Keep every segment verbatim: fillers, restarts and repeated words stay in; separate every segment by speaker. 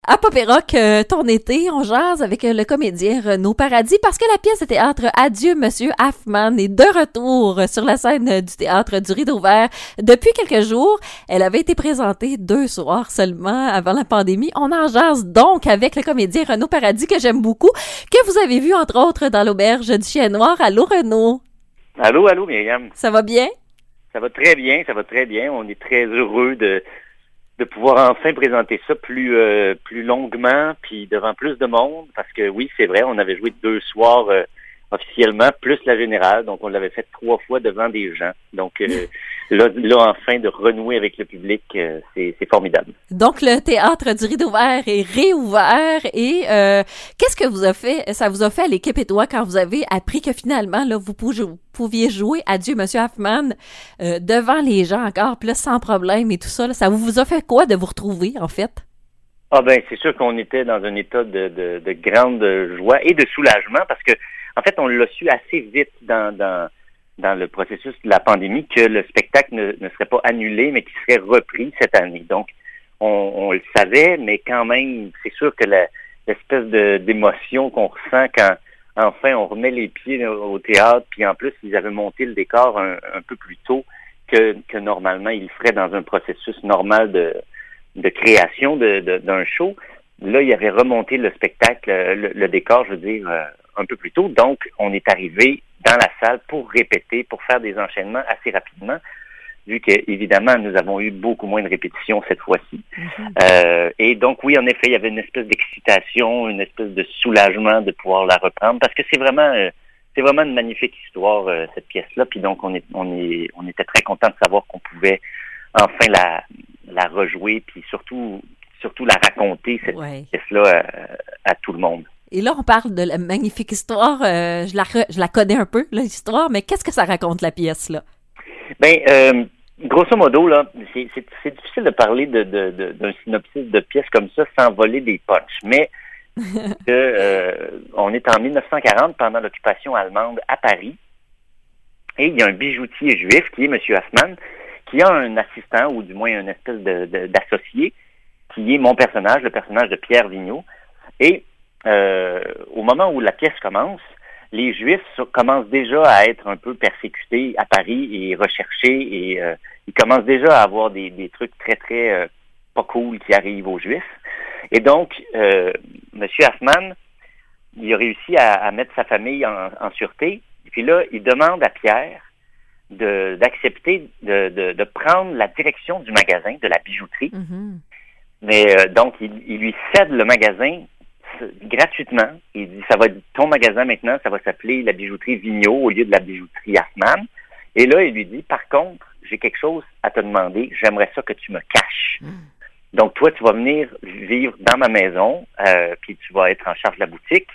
Speaker 1: À Pop et Rock, euh, ton été, on jase avec euh, le comédien Renaud Paradis parce que la pièce de théâtre Adieu Monsieur Hoffmann est de retour sur la scène euh, du théâtre du Rideau Vert depuis quelques jours. Elle avait été présentée deux soirs seulement avant la pandémie. On en jase donc avec le comédien Renaud Paradis que j'aime beaucoup, que vous avez vu entre autres dans l'auberge du Chien Noir. Allô Renaud?
Speaker 2: Allô, allô Myriam.
Speaker 1: Ça va bien?
Speaker 2: Ça va très bien, ça va très bien. On est très heureux de de pouvoir enfin présenter ça plus euh, plus longuement, puis devant plus de monde, parce que oui, c'est vrai, on avait joué deux soirs euh, officiellement, plus la générale, donc on l'avait fait trois fois devant des gens. Donc euh, là, là, enfin, de renouer avec le public, euh, c'est, c'est formidable.
Speaker 1: Donc le théâtre du Rideau Vert est réouvert et euh, qu'est-ce que vous a fait, ça vous a fait à l'équipe et toi quand vous avez appris que finalement, là, vous pouviez jouer Adieu Monsieur Hoffmann euh, devant les gens encore, puis là, sans problème et tout ça, là, ça vous a fait quoi de vous retrouver, en fait?
Speaker 2: Ah ben, c'est sûr qu'on était dans un état de, de, de grande joie et de soulagement parce que, en fait, on l'a su assez vite dans, dans, dans le processus de la pandémie que le spectacle ne, ne serait pas annulé, mais qu'il serait repris cette année. Donc, on, on le savait, mais quand même, c'est sûr que la, l'espèce de, d'émotion qu'on ressent quand, enfin, on remet les pieds au théâtre, puis en plus, ils avaient monté le décor un, un peu plus tôt que, que normalement ils le feraient dans un processus normal de, de création de, de, d'un show. Là, ils avaient remonté le spectacle, le, le décor, je veux dire, euh, un peu plus tôt. Donc, on est arrivé dans la salle pour répéter, pour faire des enchaînements assez rapidement, vu que, évidemment, nous avons eu beaucoup moins de répétitions cette fois-ci. Mm-hmm. Euh, et donc, oui, en effet, il y avait une espèce d'excitation, une espèce de soulagement de pouvoir la reprendre, parce que c'est vraiment, euh, c'est vraiment une magnifique histoire, euh, cette pièce-là. Puis donc, on est, on est, on était très contents de savoir qu'on pouvait enfin la, la rejouer, puis surtout, surtout la raconter, cette ouais. pièce-là, à, à tout le monde.
Speaker 1: Et là, on parle de la magnifique histoire. Euh, je la, je la connais un peu, l'histoire, mais qu'est-ce que ça raconte, la pièce, là?
Speaker 2: Ben, euh, grosso modo, là, c'est, c'est, c'est difficile de parler de, de, de, d'un synopsis de pièce comme ça sans voler des punchs. Mais que, euh, on est en dix-neuf cent quarante, pendant l'occupation allemande à Paris, et il y a un bijoutier juif, qui est M. Hoffmann, qui a un assistant, ou du moins une espèce de, de, d'associé, qui est mon personnage, le personnage de Pierre Vigneault. Et euh, au moment où la pièce commence, les Juifs commencent déjà à être un peu persécutés à Paris et recherchés, et euh, ils commencent déjà à avoir des, des trucs très, très euh, pas cool qui arrivent aux Juifs. Et donc, euh, M. Hoffmann, il a réussi à, à mettre sa famille en, en sûreté. Et puis là, il demande à Pierre de, d'accepter de, de, de prendre la direction du magasin, de la bijouterie. Mm-hmm. Mais euh, donc, il, il lui cède le magasin gratuitement. Il dit, ça va être ton magasin maintenant, ça va s'appeler la bijouterie Vigneault au lieu de la bijouterie Hoffmann. Et là, il lui dit, par contre, j'ai quelque chose à te demander, j'aimerais ça que tu me caches. Mm. Donc, toi, tu vas venir vivre dans ma maison, euh, puis tu vas être en charge de la boutique,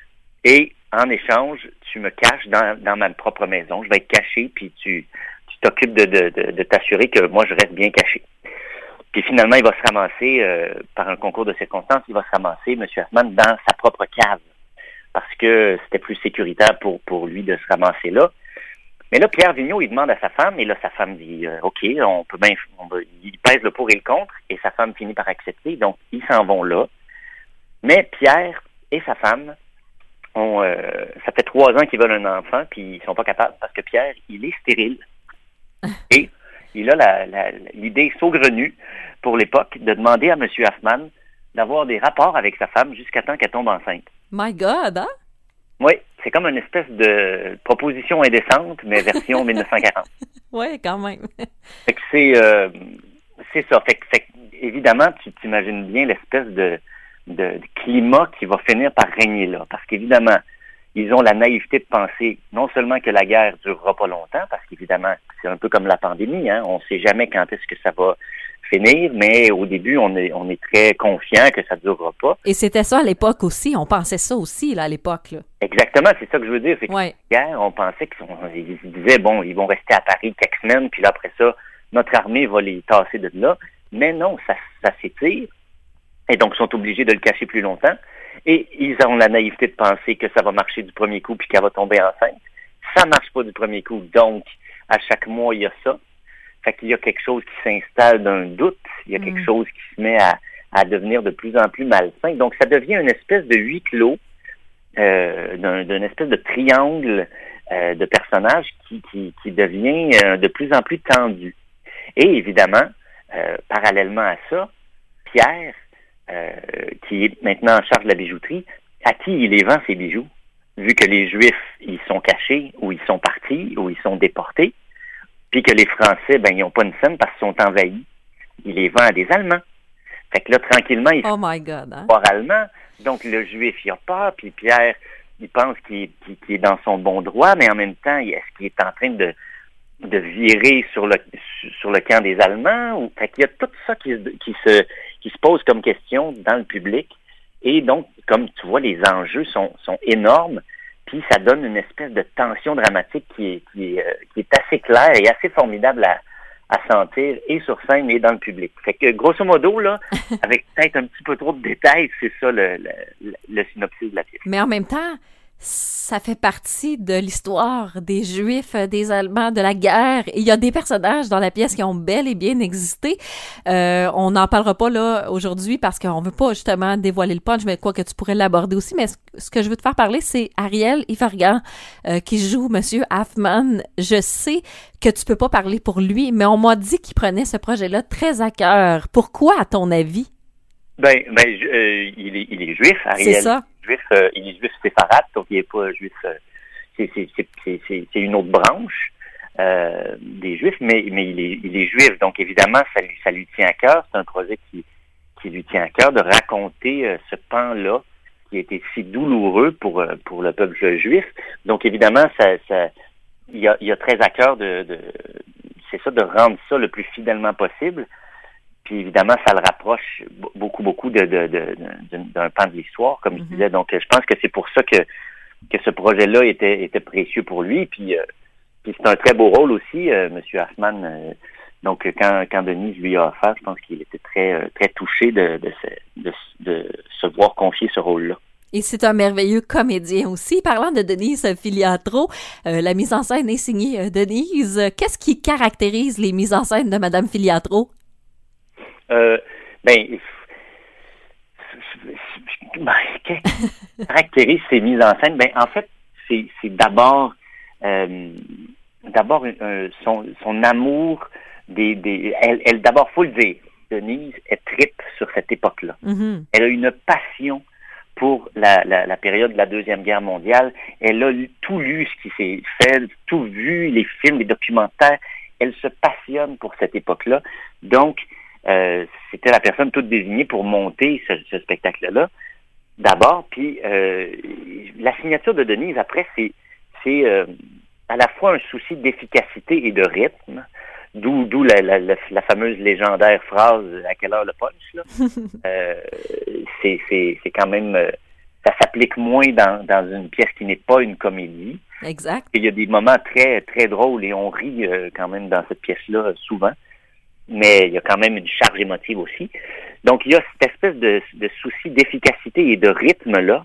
Speaker 2: et en échange, tu me caches dans, dans ma propre maison. Je vais être caché, puis tu, tu t'occupes de, de, de, de t'assurer que moi, je reste bien caché. Puis finalement, il va se ramasser, euh, par un concours de circonstances, il va se ramasser, M. Hoffmann, dans sa propre cave, parce que c'était plus sécuritaire pour, pour lui de se ramasser là. Mais là, Pierre Vigneault, il demande à sa femme, et là, sa femme dit, euh, OK, on peut bien, on va, il pèse le pour et le contre, et sa femme finit par accepter, donc ils s'en vont là. Mais Pierre et sa femme, ont, euh, ça fait trois ans qu'ils veulent un enfant, puis ils sont pas capables, parce que Pierre, il est stérile. Et il a la, la, l'idée saugrenue, pour l'époque, de demander à M. Hoffmann d'avoir des rapports avec sa femme jusqu'à temps qu'elle tombe enceinte.
Speaker 1: My God, hein?
Speaker 2: Oui, c'est comme une espèce de proposition indécente, mais version dix-neuf cent quarante.
Speaker 1: Oui, quand même.
Speaker 2: Fait que c'est, euh, c'est ça. Fait que, fait que, évidemment, tu t'imagines bien l'espèce de, de, de climat qui va finir par régner là. Parce qu'évidemment, ils ont la naïveté de penser non seulement que la guerre durera pas longtemps, parce qu'évidemment, c'est un peu comme la pandémie, hein, on sait jamais quand est-ce que ça va finir, mais au début, on est, on est très confiant que ça ne durera pas.
Speaker 1: Et c'était ça à l'époque aussi, on pensait ça aussi là, à l'époque. Là.
Speaker 2: Exactement, c'est ça que je veux dire, c'est que
Speaker 1: ouais.
Speaker 2: la guerre, on pensait qu'ils se disaient, bon, ils vont rester à Paris quelques semaines, puis là, après ça, notre armée va les tasser de là, mais non, ça, ça s'étire, et donc ils sont obligés de le cacher plus longtemps. Et ils ont la naïveté de penser que ça va marcher du premier coup puis qu'elle va tomber enceinte. Ça marche pas du premier coup. Donc, à chaque mois, il y a ça. Fait qu'il y a quelque chose qui s'installe d'un doute. Il y a quelque mmh. chose qui se met à, à devenir de plus en plus malsain. Donc, ça devient une espèce de huis clos, euh, d'un, d'une espèce de triangle euh, de personnages qui, qui, qui devient euh, de plus en plus tendu. Et évidemment, euh, parallèlement à ça, Pierre, euh, qui est maintenant en charge de la bijouterie, à qui il les vend ses bijoux, vu que les Juifs, ils sont cachés, ou ils sont partis, ou ils sont déportés, puis que les Français, ben, ils n'ont pas une scène parce qu'ils sont envahis. Il les vend à des Allemands. Fait que là, tranquillement, il
Speaker 1: oh my God, hein?
Speaker 2: part allemand. Donc, le Juif, il a peur, puis Pierre, il pense qu'il est, qu'il, qu'il est dans son bon droit, mais en même temps, est-ce qu'il est en train de, de virer sur le, sur le camp des Allemands? Ou, fait qu'il y a tout ça qui, qui, se, qui se pose comme question dans le public. Et donc, comme tu vois, les enjeux sont, sont énormes, puis ça donne une espèce de tension dramatique qui est, qui est, euh, qui est assez claire et assez formidable à, à sentir, et sur scène et dans le public. Fait que, grosso modo, là, avec peut-être un petit peu trop de détails, c'est ça le, le, le synopsis de la pièce.
Speaker 1: Mais en même temps, ça fait partie de l'histoire des Juifs, des Allemands, de la guerre. Et il y a des personnages dans la pièce qui ont bel et bien existé. Euh, on n'en parlera pas là aujourd'hui parce qu'on veut pas justement dévoiler le punch, mais quoi que tu pourrais l'aborder aussi. Mais ce, ce que je veux te faire parler, c'est Ariel Ivargan euh, qui joue Monsieur Hoffman. Je sais que tu peux pas parler pour lui, mais on m'a dit qu'il prenait ce projet-là très à cœur. Pourquoi, à ton avis?
Speaker 2: Ben, ben, euh, il est, il est juif, Ariel.
Speaker 1: C'est ça.
Speaker 2: Juif, euh, il est juif séfarade, donc il est pas juif. Euh, c'est, c'est, c'est, c'est, c'est, c'est une autre branche euh, des juifs, mais, mais il est, il est juif, donc évidemment, ça lui, ça lui tient à cœur. C'est un projet qui, qui lui tient à cœur de raconter euh, ce pan-là qui a été si douloureux pour, euh, pour le peuple juif. Donc évidemment, ça, ça, il a, il a très à cœur de, de, c'est ça, de rendre ça le plus fidèlement possible. Puis évidemment, ça le rapproche beaucoup, beaucoup de, de, de, de, d'un pan de l'histoire, comme mm-hmm. je disais. Donc, je pense que c'est pour ça que, que ce projet-là était, était précieux pour lui. Puis, euh, puis c'est un très beau rôle aussi, euh, M. Hoffman. Euh, donc, quand, quand Denise lui a offert, je pense qu'il était très, euh, très touché de, de, se, de, de se voir confier ce rôle-là.
Speaker 1: Et c'est un merveilleux comédien aussi. Parlant de Denise Filiatro, euh, la mise en scène est signée euh, Denise. Qu'est-ce qui caractérise les mises en scène de Mme Filiatro?
Speaker 2: Euh, ben, ben, qu'est-ce qui caractérise ces mises en scène? Ben, en fait, c'est, c'est d'abord, euh, d'abord euh, son, son amour des, des, elle, elle d'abord, faut le dire, Denise, elle tripe sur cette époque-là. Mm-hmm. Elle a une passion pour la, la, la période de la Deuxième Guerre mondiale. Elle a tout lu ce qui s'est fait, tout vu, les films, les documentaires. Elle se passionne pour cette époque-là. Donc, Euh, c'était la personne toute désignée pour monter ce, ce spectacle-là, d'abord. Puis euh, la signature de Denise, après, c'est, c'est euh, à la fois un souci d'efficacité et de rythme, d'où, d'où la, la, la, la fameuse légendaire phrase « à quelle heure le punch ?» là. euh, c'est, c'est, c'est quand même... Euh, ça s'applique moins dans, dans une pièce qui n'est pas une comédie.
Speaker 1: Exact.
Speaker 2: Il y a des moments très, très drôles et on rit euh, quand même dans cette pièce-là souvent. Mais il y a quand même une charge émotive aussi. Donc, il y a cette espèce de, de souci d'efficacité et de rythme-là,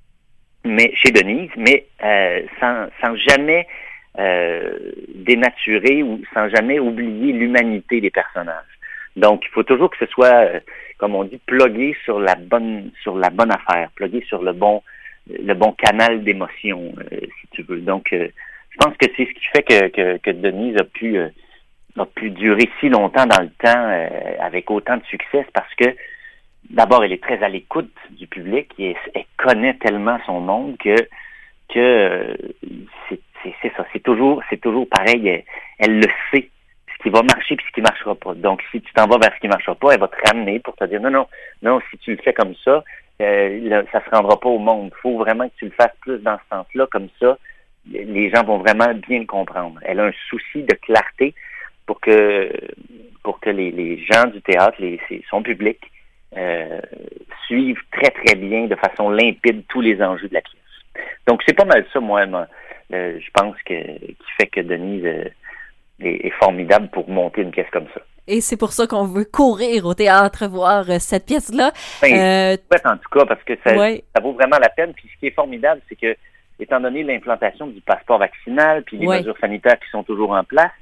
Speaker 2: mais chez Denise, mais euh, sans, sans jamais euh, dénaturer ou sans jamais oublier l'humanité des personnages. Donc, il faut toujours que ce soit, euh, comme on dit, plugué sur la bonne sur la bonne affaire, plugué sur le bon le bon canal d'émotion, euh, si tu veux. Donc, euh, je pense que c'est ce qui fait que, que, que Denise a pu... Euh, a pu durer si longtemps dans le temps euh, avec autant de succès, parce que d'abord, elle est très à l'écoute du public et elle, elle connaît tellement son monde que que euh, c'est, c'est, c'est ça, c'est toujours c'est toujours pareil, elle, elle le sait, ce qui va marcher puis ce qui marchera pas. Donc, si tu t'en vas vers ce qui marchera pas, elle va te ramener pour te dire non, non, non, si tu le fais comme ça, euh, là, ça se rendra pas au monde. Il faut vraiment que tu le fasses plus dans ce sens-là, comme ça, les gens vont vraiment bien le comprendre. Elle a un souci de clarté pour que pour que les, les gens du théâtre, les, son public, euh, suivent très, très bien, de façon limpide, tous les enjeux de la pièce. Donc, c'est pas mal ça, moi, moi euh, je pense, que qui fait que Denise euh, est, est formidable pour monter une pièce comme ça.
Speaker 1: Et c'est pour ça qu'on veut courir au théâtre voir euh, cette pièce-là.
Speaker 2: Ben,
Speaker 1: euh...
Speaker 2: en tout cas, parce que ça,
Speaker 1: ouais.
Speaker 2: ça vaut vraiment la peine. Puis ce qui est formidable, c'est que, étant donné l'implantation du passeport vaccinal, puis les
Speaker 1: ouais.
Speaker 2: mesures sanitaires qui sont toujours en place,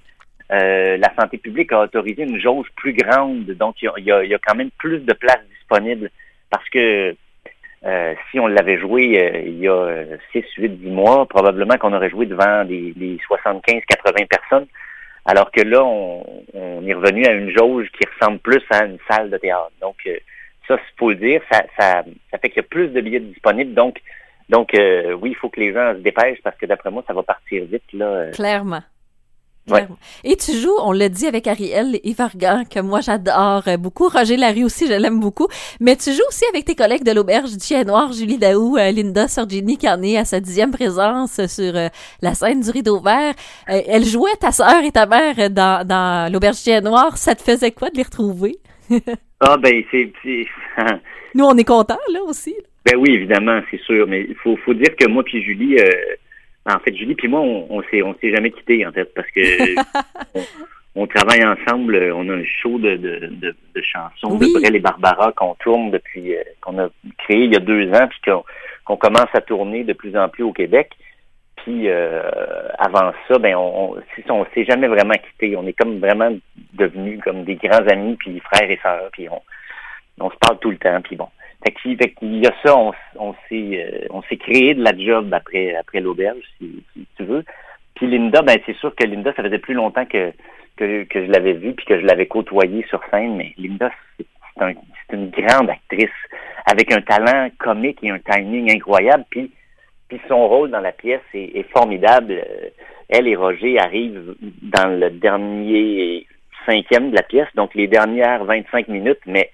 Speaker 2: euh, la santé publique a autorisé une jauge plus grande, donc il y a, il y a quand même plus de places disponibles parce que euh, si on l'avait joué euh, il y a six, huit, dix mois, probablement qu'on aurait joué devant des, des soixante-quinze, quatre-vingts personnes, alors que là, on, on est revenu à une jauge qui ressemble plus à une salle de théâtre. Donc, euh, ça, il faut le dire, ça, ça, ça fait qu'il y a plus de billets disponibles, donc Donc, euh, oui, il faut que les gens se dépêchent parce que d'après moi, ça va partir vite, là.
Speaker 1: Clairement.
Speaker 2: Ouais.
Speaker 1: Clairement. Et tu joues, on l'a dit avec Ariel Yvargan, que moi j'adore beaucoup. Roger Larue aussi, je l'aime beaucoup. Mais tu joues aussi avec tes collègues de l'Auberge du Chien Noir, Julie Daou, euh, Linda Sorgini, qui en est à sa dixième présence sur euh, la scène du Rideau Vert. Euh, elle jouait ta sœur et ta mère dans, dans l'Auberge du Chien Noir. Ça te faisait quoi de les retrouver?
Speaker 2: Ah, ben, c'est... c'est...
Speaker 1: Nous, on est contents, là, aussi.
Speaker 2: Ben oui, évidemment, c'est sûr, mais il faut, faut dire que moi puis Julie, euh, en fait, Julie puis moi, on, on s'est, on s'est jamais quittés, en fait, parce que on, on travaille ensemble, on a un show de, de, de, de chansons
Speaker 1: oui.
Speaker 2: de Brel et Barbara qu'on tourne depuis, euh, qu'on a créé il y a deux ans, puis qu'on, qu'on commence à tourner de plus en plus au Québec. Puis euh, avant ça, ben on, on, on s'est jamais vraiment quittés. On est comme vraiment devenus comme des grands amis, puis frères et sœurs, puis on, on se parle tout le temps, puis bon. Fait qu'il, fait qu'il y a ça, on, on s'est euh, on s'est créé de la job après après l'auberge, si, si tu veux. Puis Linda, ben c'est sûr que Linda, ça faisait plus longtemps que que, que je l'avais vue puis que je l'avais côtoyée sur scène, mais Linda, c'est, c'est, un, c'est une grande actrice avec un talent comique et un timing incroyable. Puis puis son rôle dans la pièce est, est formidable. Elle et Roger arrivent dans le dernier cinquième de la pièce, donc les dernières vingt-cinq minutes, mais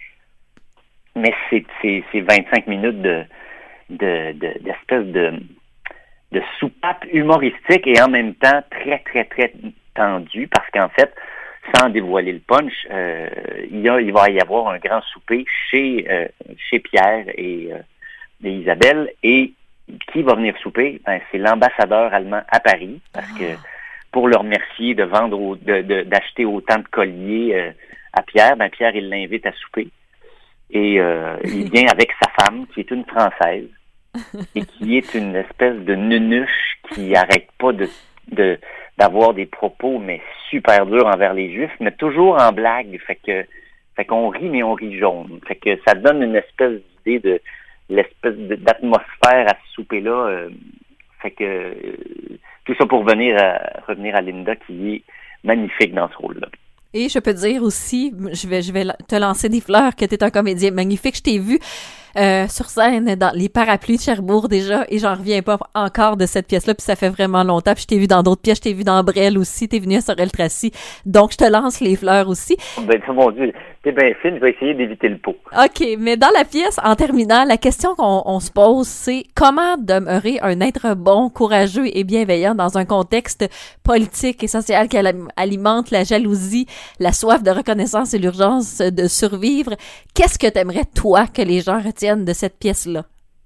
Speaker 2: Mais c'est, c'est, c'est vingt-cinq minutes de, de, de, d'espèce de, de soupape humoristique et en même temps très, très, très tendue parce qu'en fait, sans dévoiler le punch, euh, il, y a, il va y avoir un grand souper chez, euh, chez Pierre et, euh, et Isabelle. Et qui va venir souper? Ben, c'est l'ambassadeur allemand à Paris parce que pour le remercier de vendre, au, de, de, d'acheter autant de colliers euh, à Pierre, ben Pierre, il l'invite à souper. Et euh, il vient avec sa femme, qui est une Française, et qui est une espèce de nunuche qui arrête pas de, de d'avoir des propos, mais super durs envers les Juifs, mais toujours en blague. Fait que fait qu'on rit, mais on rit jaune. Fait que ça donne une espèce d'idée de l'espèce de, d'atmosphère à ce souper-là. Euh, fait que euh, tout ça pour venir à, revenir à Linda, qui est magnifique dans ce rôle-là.
Speaker 1: Et je peux dire aussi, je vais, je vais te lancer des fleurs, que tu es un comédien magnifique. Je t'ai vu euh, sur scène dans Les Parapluies de Cherbourg déjà, et j'en reviens pas encore de cette pièce-là, puis ça fait vraiment longtemps. Puis je t'ai vu dans d'autres pièces, je t'ai vu dans Brel aussi, t'es venu à Sorel-Tracy. Donc je te lance les fleurs aussi.
Speaker 2: Ben mon Dieu, t'es bien fine, je vais essayer d'éviter le pot.
Speaker 1: OK, mais dans la pièce, en terminant, la question qu'on on se pose, c'est comment demeurer un être bon, courageux et bienveillant dans un contexte politique et social qui alimente la jalousie, la soif de reconnaissance et l'urgence de survivre. Qu'est-ce que t'aimerais, toi, que les gens retiennent de cette pièce-là?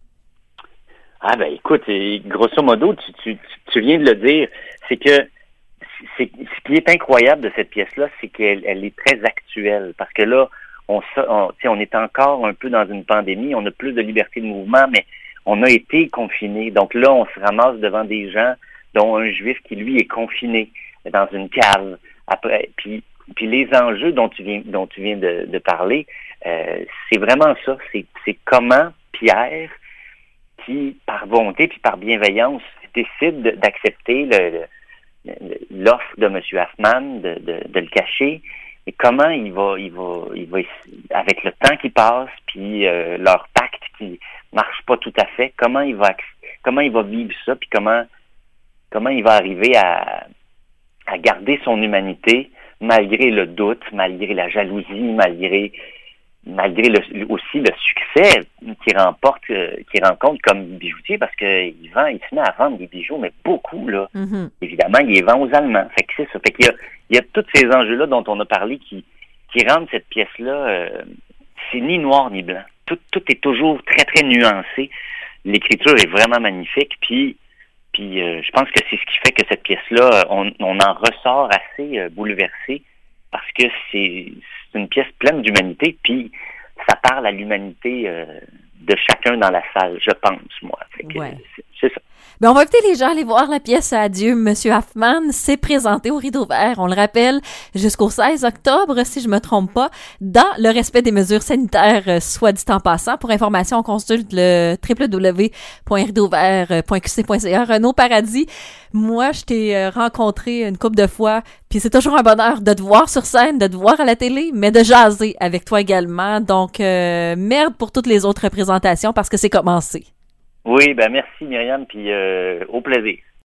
Speaker 2: Ah ben écoute, grosso modo, tu, tu, tu viens de le dire, c'est que c'est, ce qui est incroyable de cette pièce-là, c'est qu'elle elle est très actuelle, parce que là, on, on, on est encore un peu dans une pandémie, on a plus de liberté de mouvement, mais on a été confinés. Donc là, on se ramasse devant des gens, dont un juif qui, lui, est confiné dans une cave. Après, puis Puis les enjeux dont tu viens dont tu viens de, de parler, euh, c'est vraiment ça. C'est, c'est comment Pierre, qui par volonté puis par bienveillance décide d'accepter le, le, l'offre de M. Hoffman de, de, de le cacher, et comment il va il va il va avec le temps qui passe puis euh, leur pacte qui marche pas tout à fait, comment il va comment il va vivre ça, puis comment comment il va arriver à à garder son humanité malgré le doute, malgré la jalousie, malgré malgré le, aussi le succès qu'il remporte, euh, qu'il rencontre comme bijoutier, parce que il vend, il se met à vendre des bijoux, mais beaucoup, là. Mm-hmm. Évidemment, il les vend aux Allemands. Fait que c'est ça. Fait qu'il y a, il y a tous ces enjeux-là dont on a parlé qui, qui rendent cette pièce-là, euh, c'est ni noir ni blanc. Tout, tout est toujours très, très nuancé. L'écriture est vraiment magnifique, puis Puis euh, je pense que c'est ce qui fait que cette pièce-là, on, on en ressort assez euh, bouleversé, parce que c'est, c'est une pièce pleine d'humanité, puis ça parle à l'humanité euh, de chacun dans la salle, je pense, moi. Fait que,
Speaker 1: ouais.
Speaker 2: c'est, c'est ça.
Speaker 1: Ben, on va inviter les gens à aller voir la pièce Adieu, Monsieur Hoffman. C'est présenté au Rideau Vert, on le rappelle, jusqu'au seize octobre, si je me trompe pas, dans le respect des mesures sanitaires, euh, soit dit en passant. Pour information, on consulte le w w w point rideau vert point q c point c a. Renaud Paradis, moi, je t'ai euh, rencontré une couple de fois, puis c'est toujours un bonheur de te voir sur scène, de te voir à la télé, mais de jaser avec toi également. Donc, euh, merde pour toutes les autres représentations parce que c'est commencé.
Speaker 2: Oui, ben merci Myriam, puis euh, au plaisir.